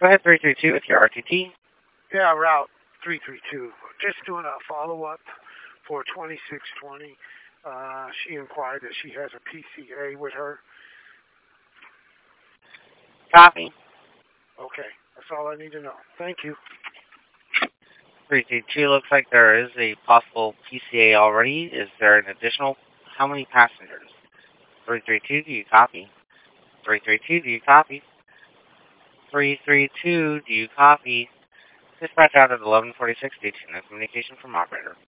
Go ahead, 332 with your RTT. Yeah, Route 332. Just doing a follow-up for 2620. She inquired that she has a PCA with her. Copy. Okay, that's all I need to know. Thank you. 332 looks like there is a possible PCA already. Is there an additional? How many passengers? 332, do you copy? 332, do you copy? 332, do you copy? Dispatch out at 1146, station. No communication from operator.